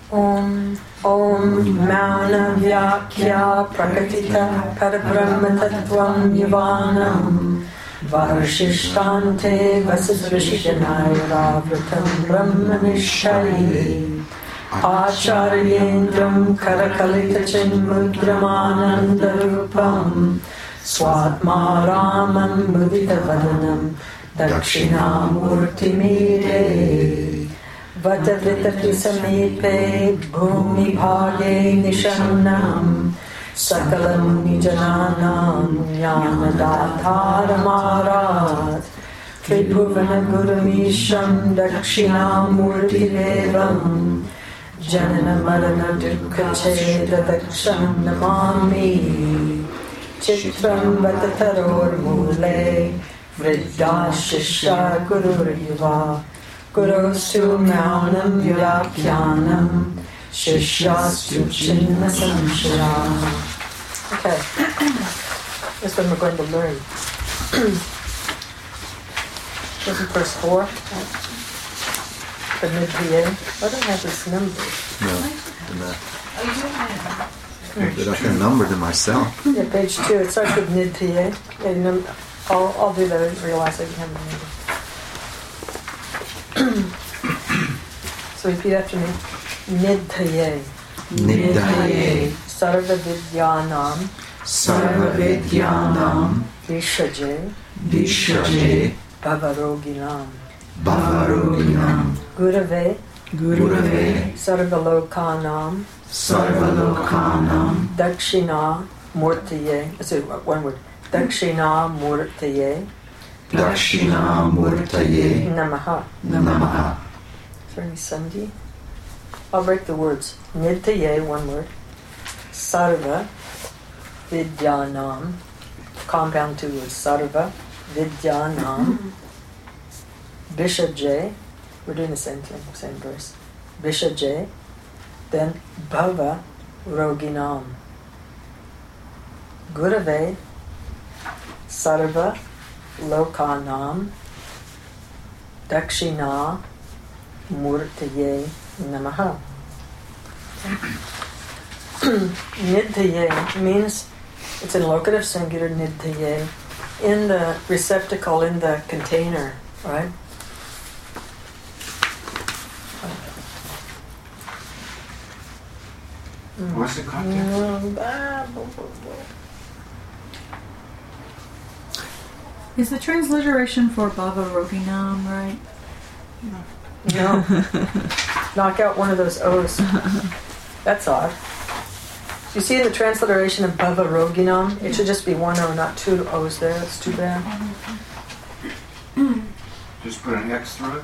Om Mauna Vyakya Prakatita Parabrahma Tattvam Yuvanam Varshishtante Vasishrishyanaya Vratam Brahma Nishari Acharyendram Karakalita Chinmudramanandarupam Swatma Ramam Mudita Vadanam Dakshinamurti Mire Vatavitati Samipe Bhumi Bhage Nishanam Sakalam Nijananam Jnanadathara Tribhuvana Gurumisham Dakshinamurti Devam Janana Marana Dukkacheda Daksham Namami Chitram Vatataror Mule Vriddha Shisha Gurur Yuva Gurostu Maunam Vyakyanam Shishyastu Chinna Samshaya. Okay, this one we're going to learn. This is verse 4. The mid-PA. I don't have this number. No, but I can number them myself. Yeah, page 2. It starts with mid-PA. I'll do that and realize I can have a number. So repeat after me. Nidhaye. Nidhaye. Sarva Vidyanam. Sarva Vidyanam. Vishaje. Vishaje. Bhavaroginam. Bhavaroginam. Gurave. Gurave. Sarvalokanam. Sarvalokanam. Dakshina Murtaye. Let's say one word. Dakshina Murtaye. Dakshina Murtaye. Namaha. Namaha. Is there any sandhi? I'll break the words. Nidhaye, one word. Sarva Vidyanam. Compound two words. Sarva Vidyanam. Vishaje. We're doing the same thing, same verse. Vishaje. Then Bhava Roginam. Gurave Sarva Lokanam Dakshina Murtaye Namaha. Nidhaye means, it's in locative singular, nidhaye, in the receptacle, in the container, right? What's the content? Is the transliteration for Bhava Roginam right? No. Knock out one of those O's. That's odd. You see in the transliteration of Bhava Roginam, it should just be one O, not two O's there. That's too bad. Just put an X through it?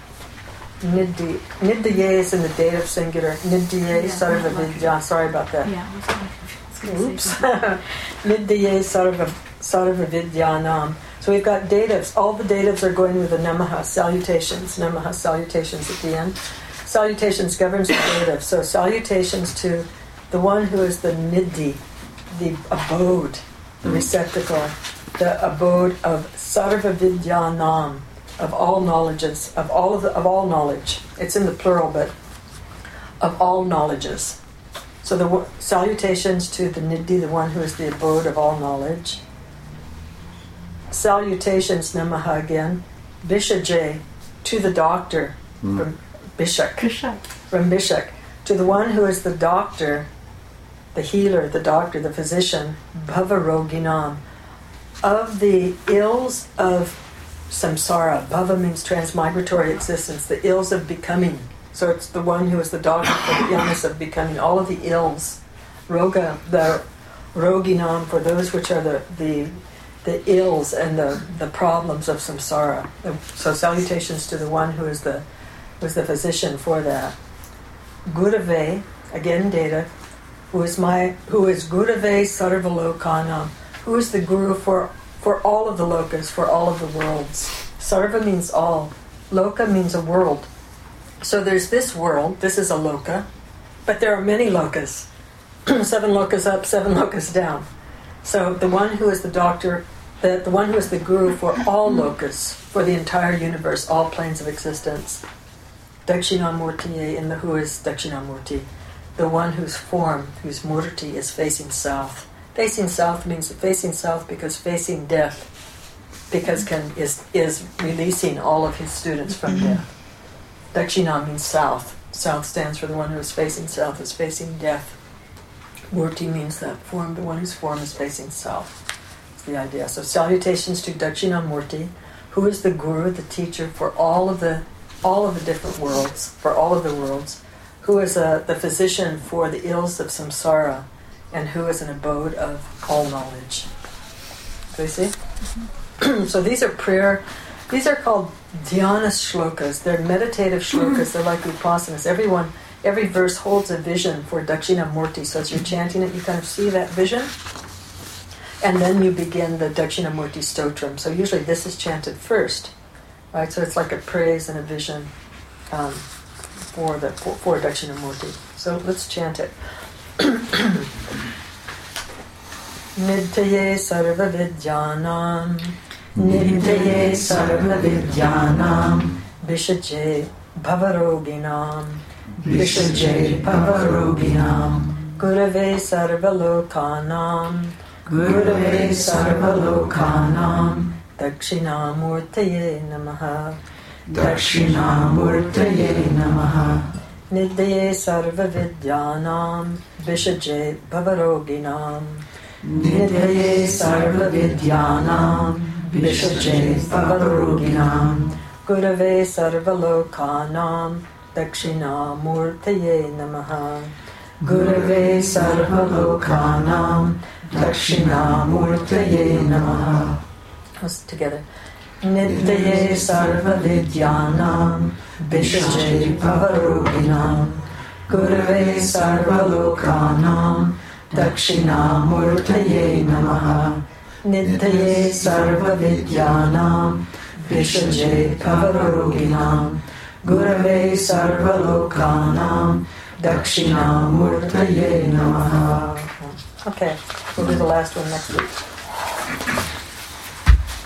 Nidhaye is in the dative singular. Nidhaye Sarva Vidya. Sorry about that. Yeah, Oops. Nidhaye Sarva Vidyanam. So we've got datives. All the datives are going with the namaha, salutations. Namaha, salutations at the end. Salutations governs the dative. So salutations to the one who is the nidhi, the abode, the receptacle, the abode of Sarva Vidyanam, of all knowledges, of all knowledge. It's in the plural, but of all knowledges. So the salutations to the nidhi, the one who is the abode of all knowledge. Salutations, namaha again. Vishaje, to the doctor, from Bishak. From Bishak. To the one who is the doctor, the healer, the doctor, the physician, Bhavaroginam, of the ills of samsara. Bhava means transmigratory existence, the ills of becoming. So it's the one who is the doctor for the illness of becoming. All of the ills. Roga, the Roginam, for those which are the ills and the problems of samsara. So salutations to the one who is the physician for that. Gurave, again data, who is Gurave Sarvalokanam, who is the guru for all of the lokas, for all of the worlds. Sarva means all. Loka means a world. So there's this world, this is a loka, but there are many lokas. 7 lokas up, 7 lokas down. So the one who is the doctor, the one who is the guru for all lokas, for the entire universe, all planes of existence. Dakshinamurtiye, and who is Dakshinamurti? The one whose form, whose murti is facing south. Facing south means facing south because facing death, because is releasing all of his students from death. Dakshina means south. South stands for the one who is facing south, is facing death. Murti means that form, the one whose form is facing south. That's the idea. So salutations to Dakshinamurti, who is the guru, the teacher for all of the different worlds, for all of the worlds, who is the physician for the ills of samsara, and who is an abode of all knowledge. Do you see? So these are called dhyana shlokas. They're meditative shlokas. They're like upasanas. Every verse holds a vision for Dakshinamurti. So as you're chanting it, you kind of see that vision. And then you begin the Dakshinamurti stotram. So usually this is chanted first. Right? So it's like a praise and a vision for Dakshinamurti. So let's chant it. Nidtaye sarva vidyanam, Nidtaye sarva vidyanam, Bishaje bhavaroginam, Bishaje bhavaroginam, Gurave sarva lokanam, Gurave sarva lokanam, Dakshinamurtaye namaha, Dakshinamurtaye namaha, Nidtaye sarva vidyanam, Bishaje bhavaroginam, Nidhaye sarva vidyanam, Bishaje bhavaroginam, Gurave sarva lokanam, Dakshinamurtaye namaha, Gurave sarva lokanam, Dakshinamurtaye namaha. Let's together. Nidhaye sarva vidyanam, Bishaje bhavaroginam, Gurave sarva lokanam, Dakshinamurtaye namaha. Nidhaye sarva vidyanam, Bishaje bhavaroginam, Gurave sarva lokanam, Dakshinamurtaye namaha. Okay, we'll do the last one next week.